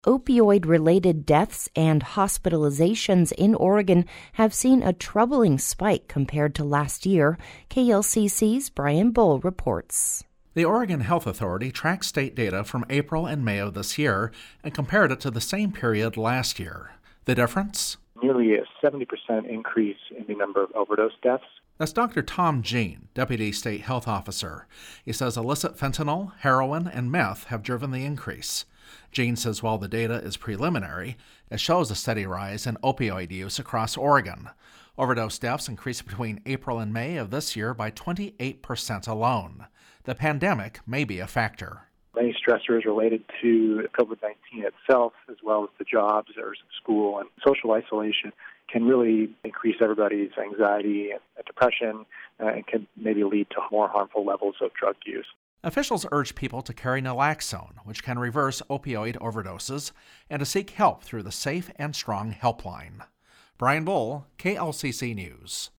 Opioid-related deaths and hospitalizations in Oregon have seen a troubling spike compared to last year. KLCC's Brian Bull reports. The Oregon Health Authority tracked state data from April and May of this year and compared it to the same period last year. The difference? Nearly a 70% increase in the number of overdose deaths. That's Dr. Tom Jean, Deputy State Health Officer. He says illicit fentanyl, heroin, and meth have driven the increase. Jean says while the data is preliminary, it shows a steady rise in opioid use across Oregon. Overdose deaths increased between April and May of this year by 28% alone. The pandemic may be a factor. Many stressors related to COVID-19 itself, as well as the jobs or school and social isolation, can really increase everybody's anxiety and depression and can maybe lead to more harmful levels of drug use. Officials urge people to carry naloxone, which can reverse opioid overdoses, and to seek help through the Safe and Strong helpline. Brian Bull, KLCC News.